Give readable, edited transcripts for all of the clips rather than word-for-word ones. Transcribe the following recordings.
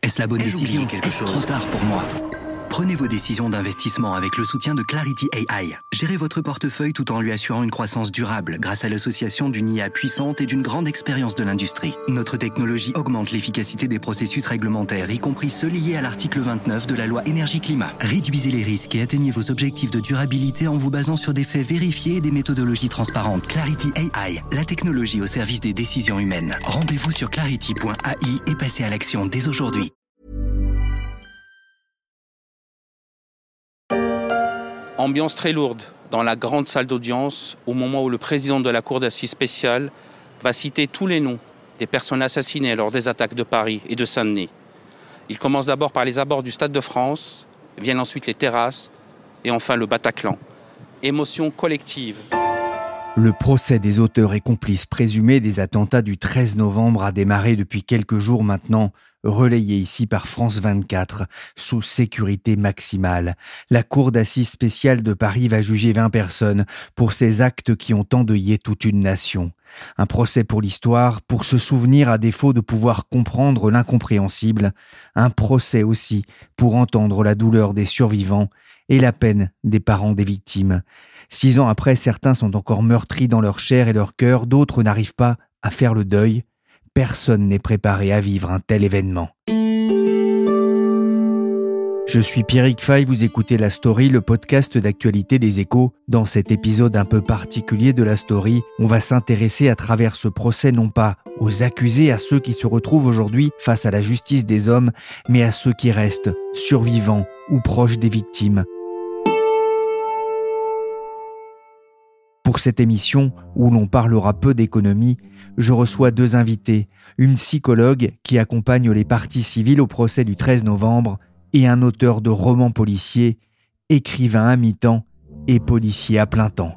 Est-ce la bonne décision? Est-ce trop tard pour moi? Prenez vos décisions d'investissement avec le soutien de Clarity AI. Gérez votre portefeuille tout en lui assurant une croissance durable grâce à l'association d'une IA puissante et d'une grande expérience de l'industrie. Notre technologie augmente l'efficacité des processus réglementaires, y compris ceux liés à l'article 29 de la loi Énergie-Climat. Réduisez les risques et atteignez vos objectifs de durabilité en vous basant sur des faits vérifiés et des méthodologies transparentes. Clarity AI, la technologie au service des décisions humaines. Rendez-vous sur clarity.ai et passez à l'action dès aujourd'hui. Ambiance très lourde dans la grande salle d'audience au moment où le président de la Cour d'assises spéciale va citer tous les noms des personnes assassinées lors des attaques de Paris et de Saint-Denis. Il commence d'abord par les abords du Stade de France, viennent ensuite les terrasses et enfin le Bataclan. Émotion collective. Le procès des auteurs et complices présumés des attentats du 13 novembre a démarré depuis quelques jours maintenant, relayé ici par France 24, sous sécurité maximale. La Cour d'assises spéciale de Paris va juger 20 personnes pour ces actes qui ont endeuillé toute une nation. Un procès pour l'histoire, pour se souvenir à défaut de pouvoir comprendre l'incompréhensible. Un procès aussi pour entendre la douleur des survivants et la peine des parents des victimes. 6 ans après, certains sont encore meurtris dans leur chair et leur cœur, d'autres n'arrivent pas à faire le deuil. Personne n'est préparé à vivre un tel événement. Je suis Pierrick Fay, vous écoutez La Story, le podcast d'actualité des Échos. Dans cet épisode un peu particulier de La Story, on va s'intéresser à travers ce procès non pas aux accusés, à ceux qui se retrouvent aujourd'hui face à la justice des hommes, mais à ceux qui restent survivants ou proches des victimes. Pour cette émission, où l'on parlera peu d'économie, je reçois 2 invités, une psychologue qui accompagne les parties civiles au procès du 13 novembre et un auteur de romans policiers, écrivain à mi-temps et policier à plein temps.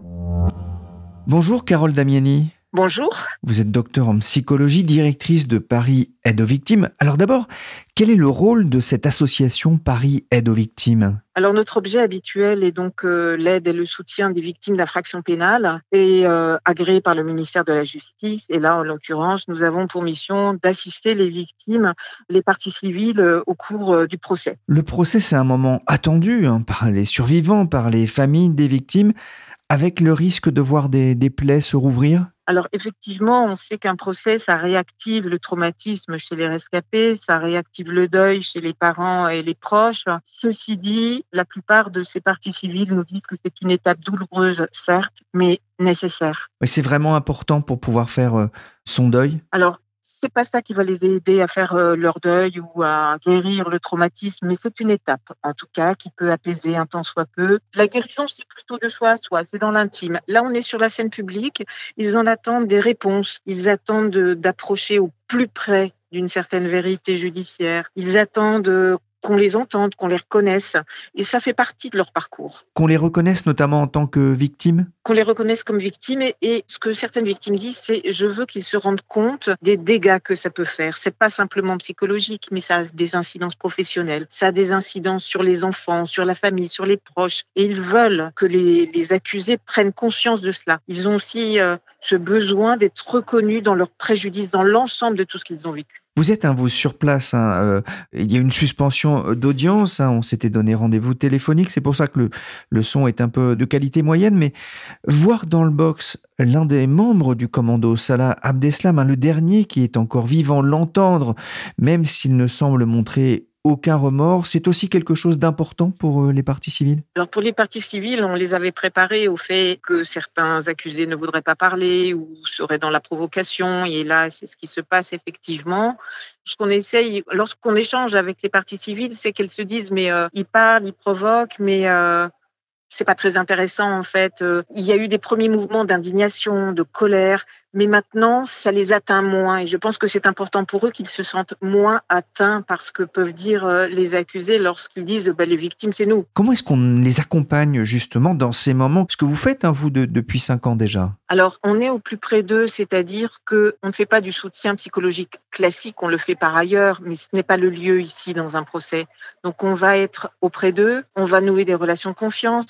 Bonjour Carole Damiani. Bonjour. Vous êtes docteur en psychologie, directrice de Paris Aide aux Victimes. Alors d'abord, quel est le rôle de cette association Paris Aide aux Victimes ? Alors notre objet habituel est donc l'aide et le soutien des victimes d'infractions pénales et agréé par le ministère de la Justice. Et là, en l'occurrence, nous avons pour mission d'assister les victimes, les parties civiles au cours du procès. Le procès, c'est un moment attendu par les survivants, par les familles des victimes, avec le risque de voir des plaies se rouvrir ? Alors effectivement, on sait qu'un procès, ça réactive le traumatisme chez les rescapés, ça réactive le deuil chez les parents et les proches. Ceci dit, la plupart de ces parties civiles nous disent que c'est une étape douloureuse, certes, mais nécessaire. Mais c'est vraiment important pour pouvoir faire son deuil ? Alors, c'est pas ça qui va les aider à faire leur deuil ou à guérir le traumatisme, mais c'est une étape, en tout cas, qui peut apaiser un tant soit peu. La guérison, c'est plutôt de soi à soi, c'est dans l'intime. Là, on est sur la scène publique, ils en attendent des réponses, ils attendent d'approcher au plus près d'une certaine vérité judiciaire, ils attendent qu'on les entende, qu'on les reconnaisse. Et ça fait partie de leur parcours. Qu'on les reconnaisse notamment en tant que victimes ? Qu'on les reconnaisse comme victimes. Et ce que certaines victimes disent, c'est « je veux qu'ils se rendent compte des dégâts que ça peut faire ». C'est pas simplement psychologique, mais ça a des incidences professionnelles. Ça a des incidences sur les enfants, sur la famille, sur les proches. Et ils veulent que les accusés prennent conscience de cela. Ils ont aussi ce besoin d'être reconnus dans leurs préjudices, dans l'ensemble de tout ce qu'ils ont vécu. Vous êtes, vous, sur place. Il y a une suspension d'audience. On s'était donné rendez-vous téléphonique. C'est pour ça que le son est un peu de qualité moyenne. Mais voir dans le box l'un des membres du commando, Salah Abdeslam, le dernier qui est encore vivant, l'entendre, même s'il ne semble montrer aucun remords, c'est aussi quelque chose d'important pour les parties civiles ? Alors pour les parties civiles, on les avait préparées au fait que certains accusés ne voudraient pas parler ou seraient dans la provocation. Et là, c'est ce qui se passe effectivement. Ce qu'on essaye, lorsqu'on échange avec les parties civiles, c'est qu'elles se disent mais ils parlent, ils provoquent, mais c'est pas très intéressant en fait. Il y a eu des premiers mouvements d'indignation, de colère, mais maintenant ça les atteint moins. Et je pense que c'est important pour eux qu'ils se sentent moins atteints par ce que peuvent dire les accusés lorsqu'ils disent les victimes c'est nous. Comment est-ce qu'on les accompagne justement dans ces moments ? Ce que vous faites vous depuis 5 ans déjà. Alors on est au plus près d'eux, c'est-à-dire que on ne fait pas du soutien psychologique classique, on le fait par ailleurs, mais ce n'est pas le lieu ici dans un procès. Donc on va être auprès d'eux, on va nouer des relations de confiance.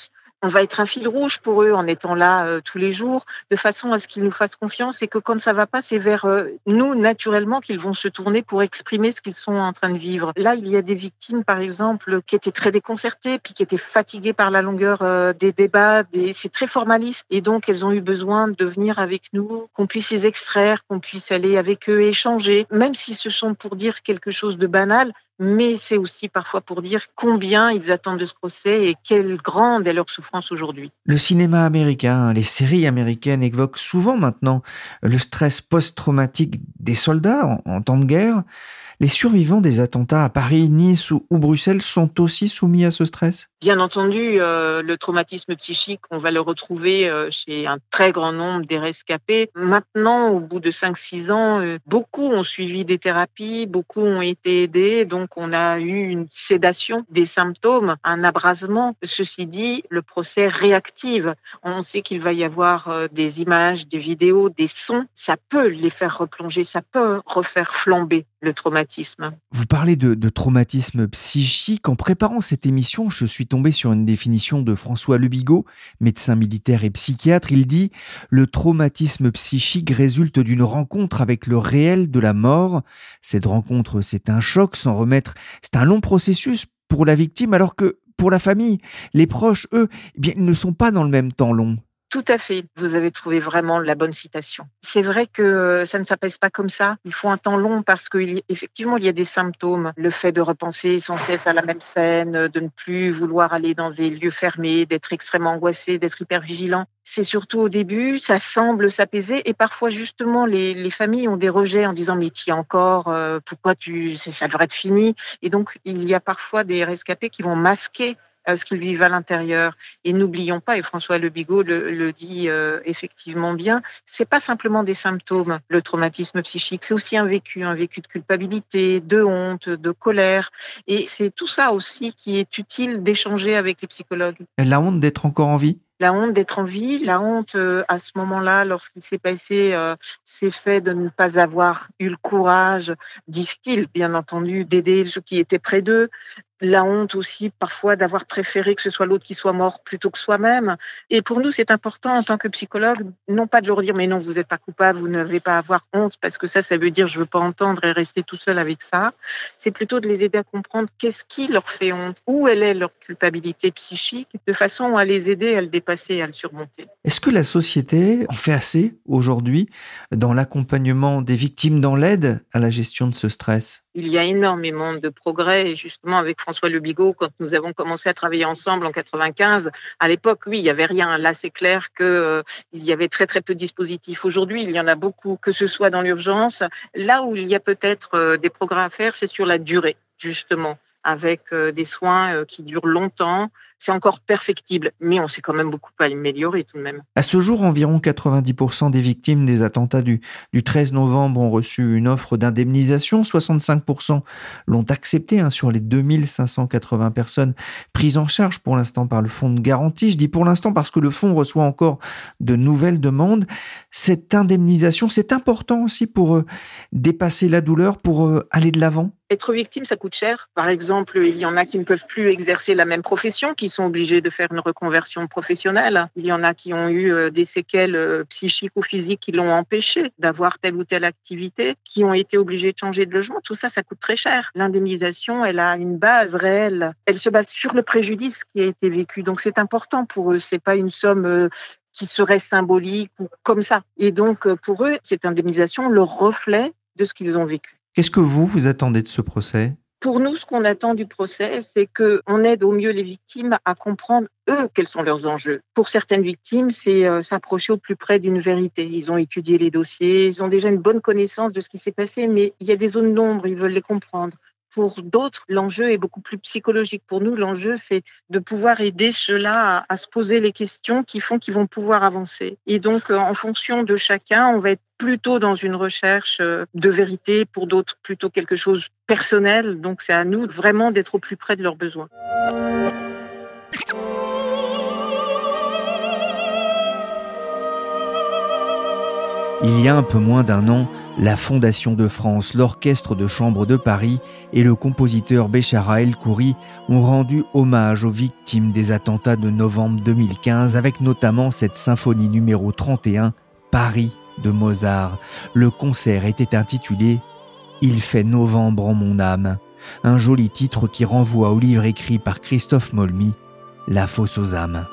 On va être un fil rouge pour eux en étant là tous les jours, de façon à ce qu'ils nous fassent confiance et que quand ça va pas, c'est vers nous, naturellement, qu'ils vont se tourner pour exprimer ce qu'ils sont en train de vivre. Là, il y a des victimes, par exemple, qui étaient très déconcertées, puis qui étaient fatiguées par la longueur des débats. C'est très formaliste. Et donc, elles ont eu besoin de venir avec nous, qu'on puisse les extraire, qu'on puisse aller avec eux échanger, même si ce sont pour dire quelque chose de banal, mais c'est aussi parfois pour dire combien ils attendent de ce procès et quelle grande est leur souffrance aujourd'hui. Le cinéma américain, les séries américaines évoquent souvent maintenant le stress post-traumatique des soldats en temps de guerre. Les survivants des attentats à Paris, Nice ou Bruxelles sont aussi soumis à ce stress ? Bien entendu, le traumatisme psychique, on va le retrouver chez un très grand nombre des rescapés. Maintenant, au bout de 5-6 ans, beaucoup ont suivi des thérapies, beaucoup ont été aidés, donc on a eu une sédation des symptômes, un abrasement. Ceci dit, le procès réactive. On sait qu'il va y avoir des images, des vidéos, des sons. Ça peut les faire replonger, ça peut refaire flamber le traumatisme. Vous parlez de traumatisme psychique. En préparant cette émission, je suis tombé sur une définition de François Lebigot, médecin militaire et psychiatre. Il dit « Le traumatisme psychique résulte d'une rencontre avec le réel de la mort. Cette rencontre, c'est un choc, s'en remettre, c'est un long processus pour la victime, alors que pour la famille, les proches, eux, ils ne sont pas dans le même temps long. » Tout à fait. Vous avez trouvé vraiment la bonne citation. C'est vrai que ça ne s'apaise pas comme ça. Il faut un temps long parce qu'effectivement, il y a des symptômes. Le fait de repenser sans cesse à la même scène, de ne plus vouloir aller dans des lieux fermés, d'être extrêmement angoissé, d'être hyper vigilant. C'est surtout au début, ça semble s'apaiser et parfois justement les familles ont des rejets en disant mais t'y es encore, pourquoi ça devrait être fini. Et donc il y a parfois des rescapés qui vont masquer ce qu'ils vivent à l'intérieur. Et n'oublions pas, et François Lebigot le dit effectivement bien, c'est pas simplement des symptômes, le traumatisme psychique, c'est aussi un vécu de culpabilité, de honte, de colère. Et c'est tout ça aussi qui est utile d'échanger avec les psychologues. La honte d'être encore en vie ? La honte d'être en vie, la honte à ce moment-là, lorsqu'il s'est passé ces faits de ne pas avoir eu le courage, disent-ils, bien entendu, d'aider ceux qui étaient près d'eux. La honte aussi, parfois, d'avoir préféré que ce soit l'autre qui soit mort plutôt que soi-même. Et pour nous, c'est important, en tant que psychologue, non pas de leur dire « mais non, vous n'êtes pas coupable, vous n'avez pas à avoir honte », parce que ça veut dire « je ne veux pas entendre » et rester tout seul avec ça. C'est plutôt de les aider à comprendre qu'est-ce qui leur fait honte, où elle est leur culpabilité psychique, de façon à les aider à le dépasser et à le surmonter. Est-ce que la société en fait assez aujourd'hui dans l'accompagnement des victimes, dans l'aide à la gestion de ce stress ? Il y a énormément de progrès et justement avec François Lebigot, quand nous avons commencé à travailler ensemble en 95, à l'époque, oui, il n'y avait rien. Là, c'est clair qu'il y avait très très peu de dispositifs. Aujourd'hui, il y en a beaucoup, que ce soit dans l'urgence. Là où il y a peut-être des progrès à faire, c'est sur la durée, justement, avec des soins qui durent longtemps. C'est encore perfectible, mais on s'est quand même beaucoup amélioré tout de même. À ce jour, environ 90% des victimes des attentats du 13 novembre ont reçu une offre d'indemnisation. 65% l'ont accepté sur les 2580 personnes prises en charge pour l'instant par le fonds de garantie. Je dis pour l'instant parce que le fonds reçoit encore de nouvelles demandes. Cette indemnisation, c'est important aussi pour dépasser la douleur, pour aller de l'avant. Être victime, ça coûte cher. Par exemple, il y en a qui ne peuvent plus exercer la même profession, qui sont obligés de faire une reconversion professionnelle. Il y en a qui ont eu des séquelles psychiques ou physiques qui l'ont empêché d'avoir telle ou telle activité, qui ont été obligés de changer de logement. Tout ça, ça coûte très cher. L'indemnisation, elle a une base réelle. Elle se base sur le préjudice qui a été vécu. Donc, c'est important pour eux. C'est pas une somme qui serait symbolique ou comme ça. Et donc, pour eux, cette indemnisation, le reflet de ce qu'ils ont vécu. Qu'est-ce que vous attendez de ce procès ? Pour nous, ce qu'on attend du procès, c'est qu'on aide au mieux les victimes à comprendre, eux, quels sont leurs enjeux. Pour certaines victimes, c'est s'approcher au plus près d'une vérité. Ils ont étudié les dossiers, ils ont déjà une bonne connaissance de ce qui s'est passé, mais il y a des zones d'ombre, ils veulent les comprendre. Pour d'autres, l'enjeu est beaucoup plus psychologique. Pour nous, l'enjeu, c'est de pouvoir aider ceux-là à se poser les questions qui font qu'ils vont pouvoir avancer. Et donc, en fonction de chacun, on va être plutôt dans une recherche de vérité, pour d'autres, plutôt quelque chose de personnel. Donc, c'est à nous vraiment d'être au plus près de leurs besoins. Il y a un peu moins d'un an, la Fondation de France, l'Orchestre de chambre de Paris et le compositeur Béchara El-Khoury ont rendu hommage aux victimes des attentats de novembre 2015 avec notamment cette symphonie numéro 31, Paris de Mozart. Le concert était intitulé « Il fait novembre en mon âme », un joli titre qui renvoie au livre écrit par Christophe Molmy, La fosse aux âmes.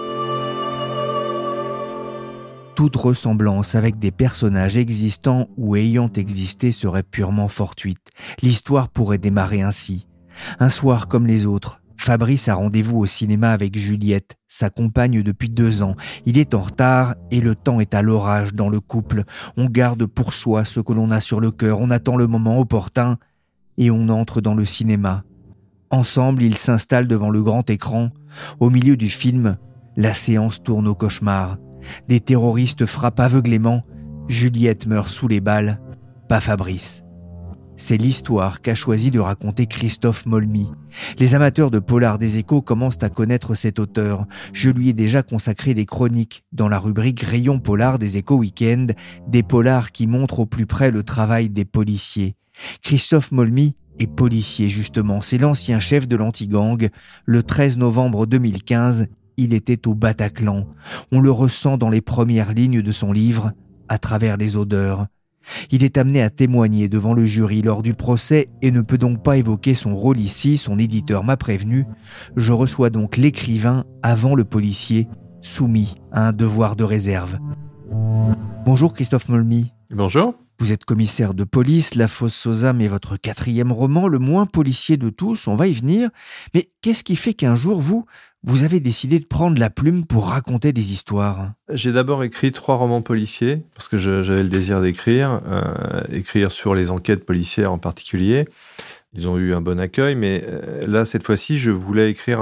Toute ressemblance avec des personnages existants ou ayant existé serait purement fortuite. L'histoire pourrait démarrer ainsi. Un soir comme les autres, Fabrice a rendez-vous au cinéma avec Juliette, sa compagne depuis 2 ans. Il est en retard et le temps est à l'orage dans le couple. On garde pour soi ce que l'on a sur le cœur, on attend le moment opportun et on entre dans le cinéma. Ensemble, ils s'installent devant le grand écran. Au milieu du film, la séance tourne au cauchemar. Des terroristes frappent aveuglément. Juliette meurt sous les balles, pas Fabrice. C'est l'histoire qu'a choisi de raconter Christophe Molmy. Les amateurs de polar des Échos commencent à connaître cet auteur. Je lui ai déjà consacré des chroniques dans la rubrique Rayon polar des Échos Week-end, des polars qui montrent au plus près le travail des policiers. Christophe Molmy est policier justement, c'est l'ancien chef de l'anti-gang. Le 13 novembre 2015, il était au Bataclan. On le ressent dans les premières lignes de son livre, à travers les odeurs. Il est amené à témoigner devant le jury lors du procès et ne peut donc pas évoquer son rôle ici, son éditeur m'a prévenu. Je reçois donc l'écrivain avant le policier, soumis à un devoir de réserve. Bonjour Christophe Molmy. Bonjour. Vous êtes commissaire de police, La fosse aux âmes est votre 4e roman, le moins policier de tous, on va y venir. Mais qu'est-ce qui fait qu'un jour, vous avez décidé de prendre la plume pour raconter des histoires? J'ai d'abord écrit 3 romans policiers, parce que j'avais le désir d'écrire, écrire sur les enquêtes policières en particulier. Ils ont eu un bon accueil, mais là, cette fois-ci, je voulais écrire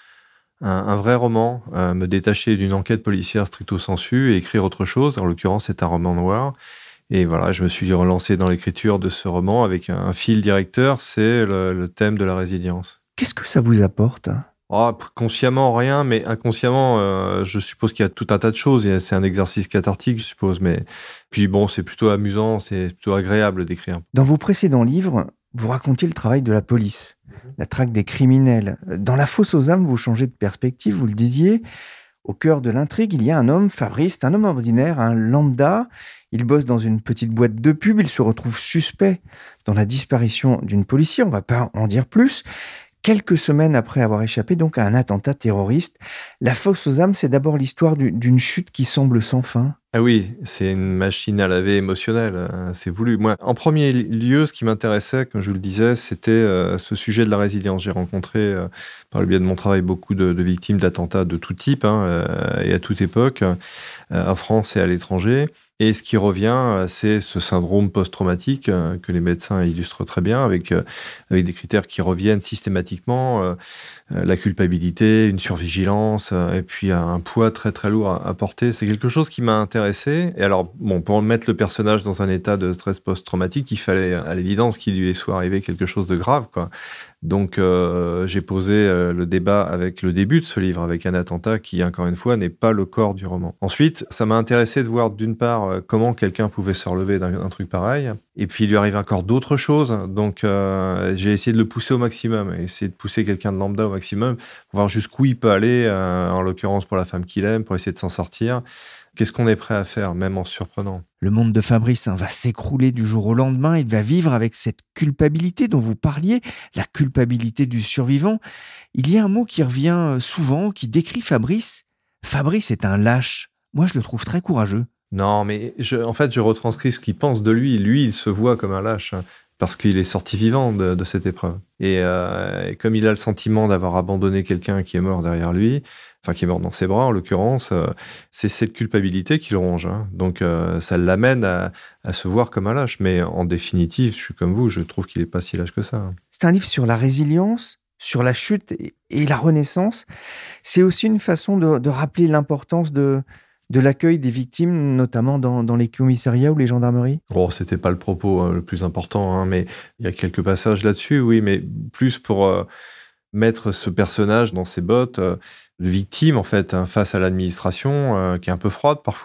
un vrai roman, me détacher d'une enquête policière stricto sensu et écrire autre chose. En l'occurrence, c'est un roman noir. Et voilà, je me suis relancé dans l'écriture de ce roman avec un fil directeur, c'est le thème de la résilience. Qu'est-ce que ça vous apporte ? Consciemment, rien, mais inconsciemment, je suppose qu'il y a tout un tas de choses. Et c'est un exercice cathartique, je suppose. Mais puis bon, c'est plutôt amusant, c'est plutôt agréable d'écrire. Dans vos précédents livres, vous racontiez le travail de la police, la traque des criminels. Dans La fosse aux âmes, vous changez de perspective, vous le disiez. Au cœur de l'intrigue, il y a un homme, Fabrice, un homme ordinaire, un lambda. Il bosse dans une petite boîte de pub. Il se retrouve suspect dans la disparition d'une policière. On ne va pas en dire plus. Quelques semaines après avoir échappé donc à un attentat terroriste, La fosse aux âmes, c'est d'abord l'histoire d'une chute qui semble sans fin. Ah oui, c'est une machine à laver émotionnelle, c'est voulu. Moi, en premier lieu, ce qui m'intéressait, comme je vous le disais, c'était ce sujet de la résilience. J'ai rencontré, par le biais de mon travail, beaucoup de victimes d'attentats de tout type et à toute époque, en France et à l'étranger. Et ce qui revient, c'est ce syndrome post-traumatique que les médecins illustrent très bien, avec des critères qui reviennent systématiquement, la culpabilité, une survigilance, et puis un poids très très lourd à porter. C'est quelque chose qui m'a intéressé. Et alors, bon, pour mettre le personnage dans un état de stress post-traumatique, il fallait à l'évidence qu'il lui soit arrivé quelque chose de grave, quoi. Donc, j'ai posé le débat avec le début de ce livre, avec un attentat qui, encore une fois, n'est pas le corps du roman. Ensuite, ça m'a intéressé de voir, d'une part, comment quelqu'un pouvait se relever d'un truc pareil, et puis il lui arrive encore d'autres choses. Donc, j'ai essayé de le pousser au maximum, essayer de pousser quelqu'un de lambda au maximum, pour voir jusqu'où il peut aller, en l'occurrence pour la femme qu'il aime, pour essayer de s'en sortir. Qu'est-ce qu'on est prêt à faire, même en se surprenant ? Le monde de Fabrice va s'écrouler du jour au lendemain. Il va vivre avec cette culpabilité dont vous parliez, la culpabilité du survivant. Il y a un mot qui revient souvent, qui décrit Fabrice. Fabrice est un lâche. Moi, je le trouve très courageux. Non, mais en fait, je retranscris ce qu'il pense de lui. Lui, il se voit comme un lâche, parce qu'il est sorti vivant de cette épreuve. Et comme il a le sentiment d'avoir abandonné quelqu'un qui est mort derrière lui, enfin qui est mort dans ses bras en l'occurrence, c'est cette culpabilité qui le ronge. Donc ça l'amène à se voir comme un lâche. Mais en définitive, je suis comme vous, je trouve qu'il n'est pas si lâche que ça. C'est un livre sur la résilience, sur la chute et la renaissance. C'est aussi une façon de rappeler l'importance de l'accueil des victimes, notamment dans les commissariats ou les gendarmeries. C'était pas le propos le plus important, mais il y a quelques passages là-dessus, oui, mais plus pour mettre ce personnage dans ses bottes de victime, en fait, face à l'administration, qui est un peu froide parfois,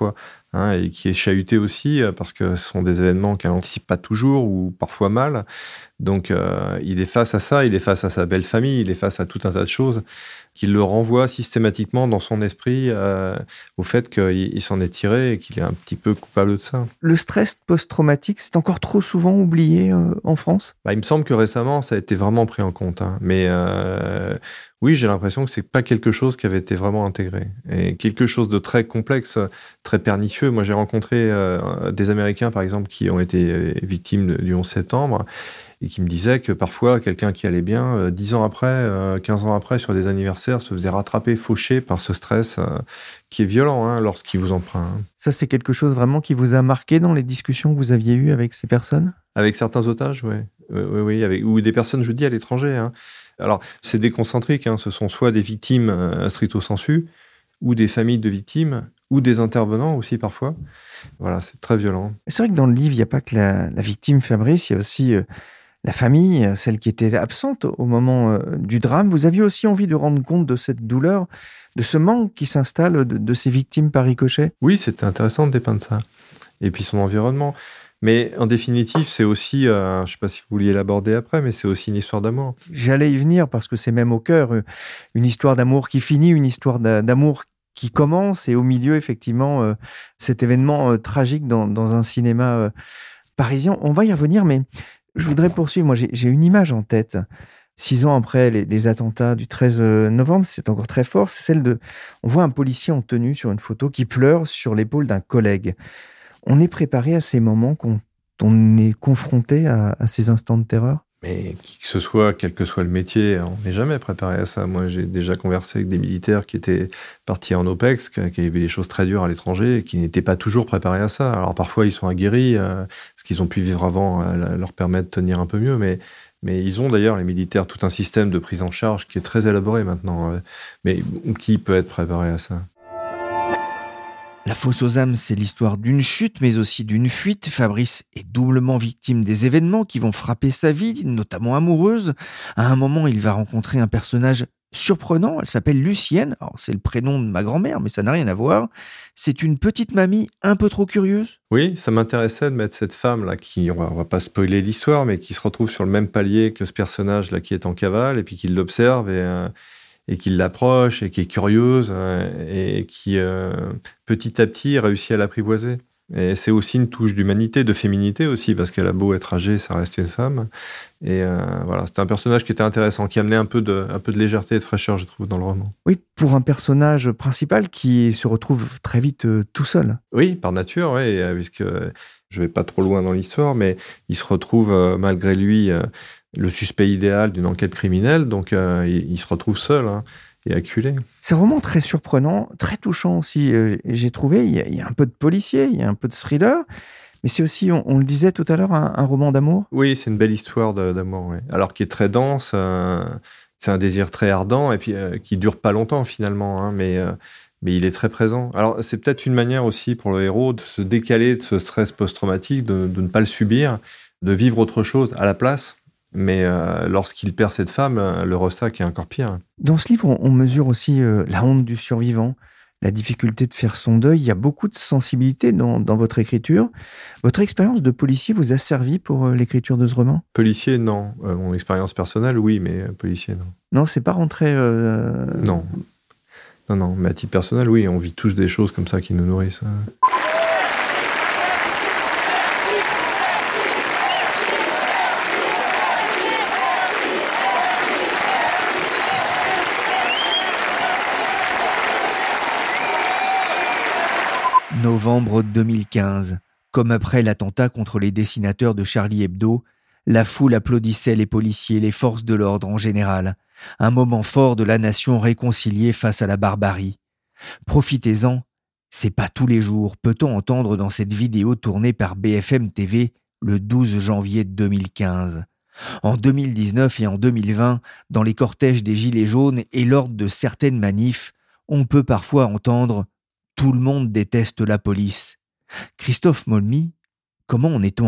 et qui est chahuté aussi, parce que ce sont des événements qu'elle n'anticipe pas toujours ou parfois mal. Donc, il est face à ça, il est face à sa belle famille, il est face à tout un tas de choses qui le renvoient systématiquement dans son esprit au fait qu'il s'en est tiré et qu'il est un petit peu coupable de ça. Le stress post-traumatique, c'est encore trop souvent oublié en France ? Il me semble que récemment, ça a été vraiment pris en compte. Mais oui, j'ai l'impression que c'est pas quelque chose qui avait été vraiment intégré. Et quelque chose de très complexe, très pernicieux. Moi, j'ai rencontré des Américains, par exemple, qui ont été victimes du 11 septembre et qui me disaient que parfois, quelqu'un qui allait bien, 10 ans après, 15 ans après, sur des anniversaires, se faisait rattraper, faucher par ce stress qui est violent lorsqu'il vous en prend. Ça, c'est quelque chose vraiment qui vous a marqué dans les discussions que vous aviez eues avec ces personnes ? Avec certains otages, oui. Oui, ou des personnes, je dis, à l'étranger. Alors, c'est déconcentrique. Ce sont soit des victimes stricto sensu, ou des familles de victimes, ou des intervenants aussi parfois. Voilà, c'est très violent. C'est vrai que dans le livre, il n'y a pas que la victime, Fabrice, il y a aussi la famille, celle qui était absente au moment du drame. Vous aviez aussi envie de rendre compte de cette douleur, de ce manque qui s'installe de ces victimes par ricochet ? Oui, c'était intéressant de dépeindre ça. Et puis son environnement. Mais en définitive, c'est aussi, je ne sais pas si vous vouliez l'aborder après, mais c'est aussi une histoire d'amour. J'allais y venir parce que c'est même au cœur une histoire d'amour qui finit, une histoire d'amour qui commence, et au milieu, effectivement, cet événement tragique dans un cinéma parisien. On va y revenir, mais je voudrais poursuivre. Moi, j'ai une image en tête. 6 ans après les attentats du 13 novembre, c'est encore très fort. C'est celle de... On voit un policier en tenue sur une photo qui pleure sur l'épaule d'un collègue. On est préparé à ces moments quand on est confronté à ces instants de terreur ? Mais qui que ce soit, quel que soit le métier, on n'est jamais préparé à ça. Moi, j'ai déjà conversé avec des militaires qui étaient partis en OPEX, qui avaient des choses très dures à l'étranger et qui n'étaient pas toujours préparés à ça. Alors parfois, ils sont aguerris, ce qu'ils ont pu vivre avant leur permet de tenir un peu mieux, mais ils ont d'ailleurs, les militaires, tout un système de prise en charge qui est très élaboré maintenant. Mais qui peut être préparé à ça ? La fosse aux âmes, c'est l'histoire d'une chute, mais aussi d'une fuite. Fabrice est doublement victime des événements qui vont frapper sa vie, notamment amoureuse. À un moment, il va rencontrer un personnage surprenant. Elle s'appelle Lucienne. Alors, c'est le prénom de ma grand-mère, mais ça n'a rien à voir. C'est une petite mamie un peu trop curieuse. Oui, ça m'intéressait de mettre cette femme-là, qui, on va pas spoiler l'histoire, mais qui se retrouve sur le même palier que ce personnage-là qui est en cavale, et puis qui l'observe et qui l'approche, et qui est curieuse, et qui, petit à petit, réussit à l'apprivoiser. Et c'est aussi une touche d'humanité, de féminité aussi, parce qu'elle a beau être âgée, ça reste une femme. Et voilà, c'était un personnage qui était intéressant, qui amenait un peu de légèreté et de fraîcheur, je trouve, dans le roman. Oui, pour un personnage principal qui se retrouve très vite tout seul. Oui, par nature, oui, puisque je vais pas trop loin dans l'histoire, mais il se retrouve, malgré lui, le suspect idéal d'une enquête criminelle, donc il se retrouve seul et acculé. C'est vraiment très surprenant, très touchant aussi. J'ai trouvé, il y a un peu de policier, il y a un peu de thriller, mais c'est aussi, on le disait tout à l'heure, un roman d'amour. Oui, c'est une belle histoire d'amour, oui. Alors qui est très dense, c'est un désir très ardent, et puis qui dure pas longtemps finalement, mais il est très présent. Alors c'est peut-être une manière aussi pour le héros de se décaler de ce stress post-traumatique, de ne pas le subir, de vivre autre chose à la place. Mais lorsqu'il perd cette femme, le ressac est encore pire. Dans ce livre, on mesure aussi la honte du survivant, la difficulté de faire son deuil. Il y a beaucoup de sensibilité dans votre écriture. Votre expérience de policier vous a servi pour l'écriture de ce roman ? Policier, non. Mon expérience personnelle, oui, mais policier, non. Non, c'est pas rentré... Non, mais à titre personnel, oui, on vit tous des choses comme ça qui nous nourrissent. Novembre 2015. Comme après l'attentat contre les dessinateurs de Charlie Hebdo, la foule applaudissait les policiers, les forces de l'ordre en général. Un moment fort de la nation réconciliée face à la barbarie. Profitez-en, c'est pas tous les jours, peut-on entendre dans cette vidéo tournée par BFM TV le 12 janvier 2015. En 2019 et en 2020, dans les cortèges des Gilets jaunes et lors de certaines manifs, on peut parfois entendre « Tout le monde déteste la police ». Christophe Molmy, comment en est-on arrivé là ?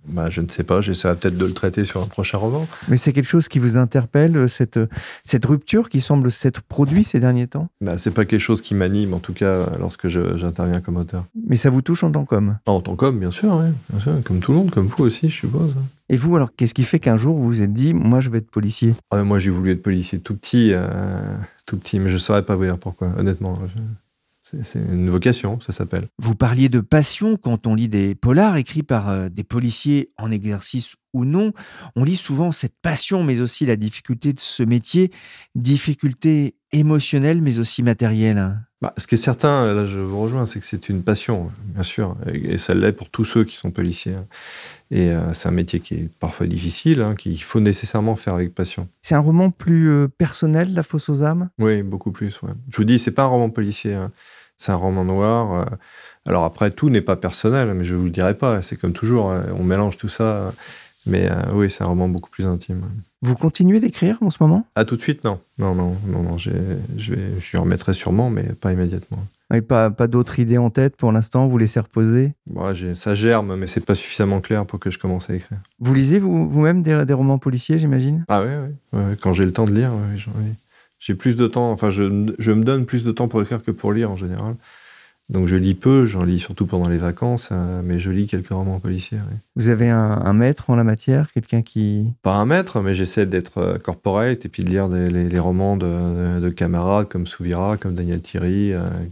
Je ne sais pas, j'essaierai peut-être de le traiter sur un prochain roman. Mais c'est quelque chose qui vous interpelle, cette rupture qui semble s'être produite ces derniers temps ? C'est pas quelque chose qui m'anime, en tout cas, lorsque j'interviens comme auteur. Mais ça vous touche en tant qu'homme ? En tant qu'homme, bien sûr, oui. Bien sûr, comme tout le monde, comme vous aussi, je suppose. Et vous, alors, qu'est-ce qui fait qu'un jour vous vous êtes dit, moi je vais être policier ? Moi, j'ai voulu être policier tout petit, mais je ne saurais pas vous dire pourquoi, honnêtement. C'est une vocation, ça s'appelle. Vous parliez de passion quand on lit des polars écrits par des policiers en exercice ou non. On lit souvent cette passion, mais aussi la difficulté de ce métier, difficulté émotionnelle, mais aussi matérielle. Ce qui est certain, là je vous rejoins, c'est que c'est une passion, bien sûr, et ça l'est pour tous ceux qui sont policiers. Et c'est un métier qui est parfois difficile, qu'il faut nécessairement faire avec passion. C'est un roman plus personnel, La Fosse aux âmes ? Oui, beaucoup plus, ouais. Je vous dis, c'est pas un roman policier, c'est un roman noir. Alors après, tout n'est pas personnel, mais je vous le dirai pas, c'est comme toujours, on mélange tout ça. Mais oui, c'est un roman beaucoup plus intime. Vous continuez d'écrire en ce moment ? Tout de suite, non. Non, je y remettrai sûrement, mais pas immédiatement. Et pas d'autres idées en tête pour l'instant, vous laissez reposer ? Ça germe, mais c'est pas suffisamment clair pour que je commence à écrire. Vous lisez vous-même des romans policiers, j'imagine ? Oui. Quand j'ai le temps de lire, oui. J'ai plus de temps, je me donne plus de temps pour écrire que pour lire en général. Donc je lis peu, j'en lis surtout pendant les vacances, mais je lis quelques romans policiers. Oui. Vous avez un maître en la matière, quelqu'un qui... Pas un maître, mais j'essaie d'être corporate et puis de lire les romans de camarades comme Souvira, comme Daniel Thierry,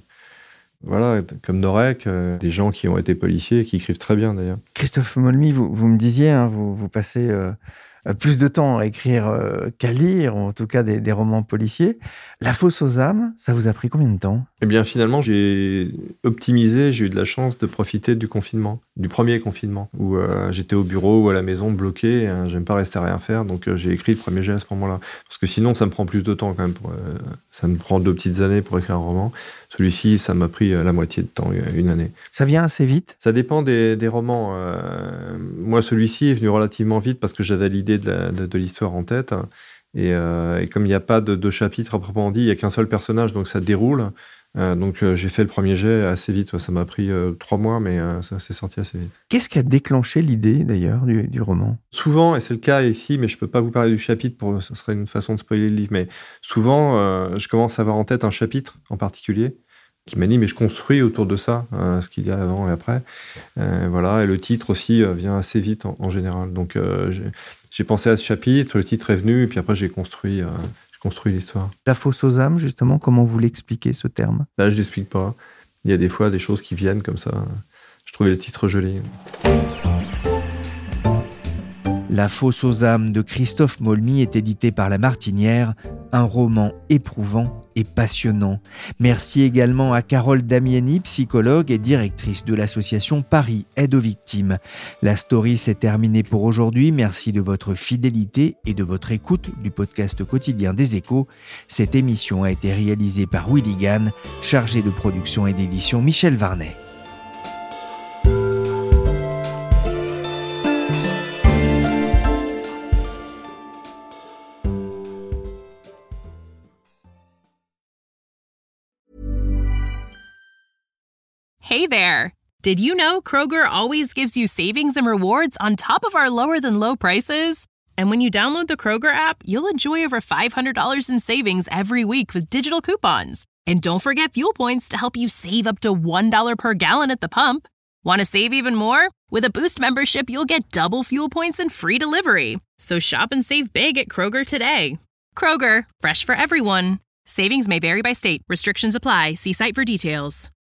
comme Norek, des gens qui ont été policiers et qui écrivent très bien d'ailleurs. Christophe Molmy, vous me disiez, vous passez plus de temps à écrire qu'à lire, en tout cas des romans policiers. La Fosse aux âmes, ça vous a pris combien de temps ? Eh bien, finalement, j'ai optimisé, j'ai eu de la chance de profiter du confinement, du premier confinement, où j'étais au bureau ou à la maison bloqué, j'aime pas rester à rien faire, donc j'ai écrit le premier jet à ce moment-là. Parce que sinon, ça me prend plus de temps quand même. Ça me prend 2 petites années pour écrire un roman. Celui-ci, ça m'a pris la moitié de temps, 1 année. Ça vient assez vite ? Ça dépend des romans. Moi, celui-ci est venu relativement vite parce que j'avais l'idée de l'histoire en tête. Et comme il n'y a pas de chapitre à proprement dit, il n'y a qu'un seul personnage, donc ça déroule. Donc j'ai fait le premier jet assez vite. Ça m'a pris 3 mois, mais ça s'est sorti assez vite. Qu'est-ce qui a déclenché l'idée, d'ailleurs, du roman ? Souvent, et c'est le cas ici, mais je ne peux pas vous parler du chapitre, ce serait une façon de spoiler le livre, mais souvent, je commence à avoir en tête un chapitre en particulier qui m'anime et je construis autour de ça ce qu'il y a avant et après. Et le titre aussi vient assez vite en général. Donc j'ai pensé à ce chapitre, le titre est venu, et puis après j'ai construit l'histoire. La Fosse aux âmes, justement, comment vous l'expliquez, ce terme ? Je ne l'explique pas. Il y a des fois des choses qui viennent comme ça. Je trouvais le titre joli. La Fosse aux âmes de Christophe Molmy est édité par La Martinière, un roman éprouvant et passionnant. Merci également à Carole Damiani, psychologue et directrice de l'association Paris Aide aux Victimes. La story s'est terminée pour aujourd'hui. Merci de votre fidélité et de votre écoute du podcast quotidien des Échos. Cette émission a été réalisée par Willy Gann, chargé de production et d'édition Michel Varnet. Hey there! Did you know Kroger always gives you savings and rewards on top of our lower-than-low prices? And when you download the Kroger app, you'll enjoy over $500 in savings every week with digital coupons. And don't forget fuel points to help you save up to $1 per gallon at the pump. Want to save even more? With a Boost membership, you'll get double fuel points and free delivery. So shop and save big at Kroger today. Kroger, fresh for everyone. Savings may vary by state. Restrictions apply. See site for details.